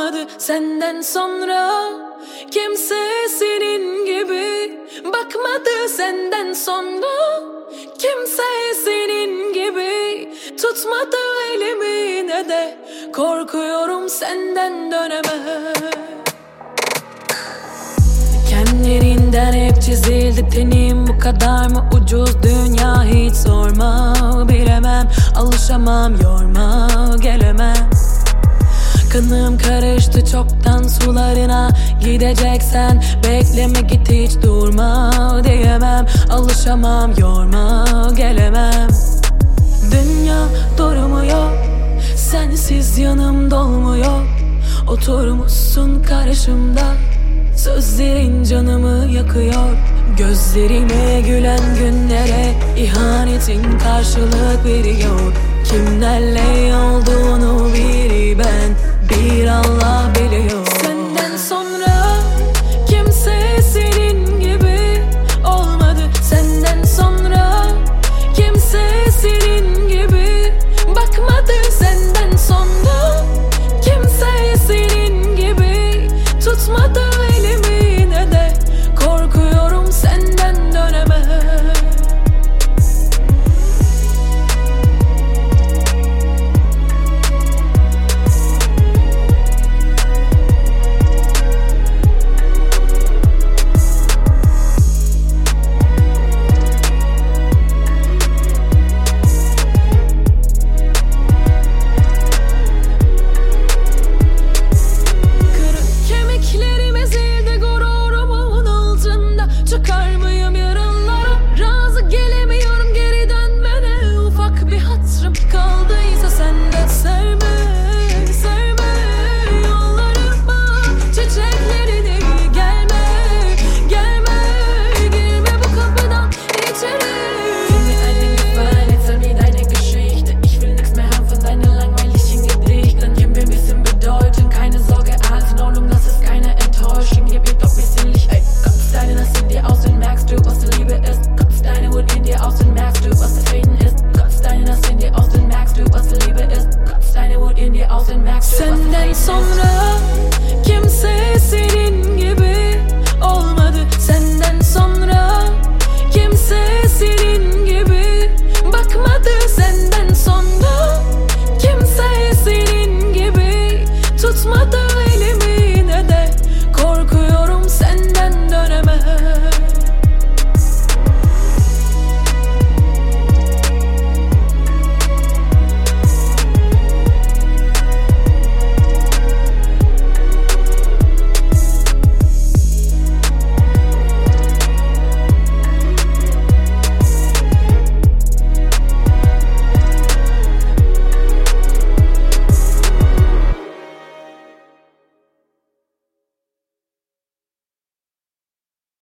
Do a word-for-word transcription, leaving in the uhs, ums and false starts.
olmadı senden sonra. Kimse senin gibi bakmadı senden sonra. Kimse senin gibi tutmadı elimi ne de korkuyorum senden döneme. Kendilerinden hep çizildi tenim, bu kadar mı ucuz dünya hiç sorma. Bilemem, alışamam, yorma, gelemem. Kanım karıştı çoktan sularına, gideceksen bekleme git hiç durma diyemem. Alışamam, yorma, gelemem. Dünya durmuyor, sensiz yanım dolmuyor. Oturmuşsun karşımda, sözlerin canımı yakıyor. Gözlerime gülen günlere ihanetin karşılık veriyor. Kimlerle olduğunu bir ben, bir Allah biliyor. Senden sonra kimse senin gibi olmadı. Senden sonra kimse senin gibi bakmadı. Senden sonra kimse senin gibi tutmadı elimi ne de korkuyorum senden döneme. Çıkar mıyım yarınlara? Razı gelemiyorum geri dönmene. Ufak bir hatırım kaldıysa sen de serme, serme yollarıma çiçeklerini. Gelme, gelme, girme bu kapıdan içeri. Gib mir einen Gefallen, erzähl mir deine Geschichte. Ich will nix mehr haben von deinen langweiligen Gedichten. Gib mir ein bisschen Bedeutung, keine Sorge, alles in Ordnung, das ist keine Enttäuschung. Gib mir doch ein bisschen Licht, ey. Deine Nass in dir aus und merkst du, was die Liebe ist. Kotzt deine Wut in dir aus und merkst du, was der Frieden ist. Kotzt deine Nass in dir aus und merkst du, was die Liebe ist. Kotzt deine Wut in dir aus und merkst du, was der Frieden ist. Senden sonra kimse senin gibi olmadı. Senden sonra kimse senin gibi bakmadı. Senden sonra kimse senin gibi tutmadı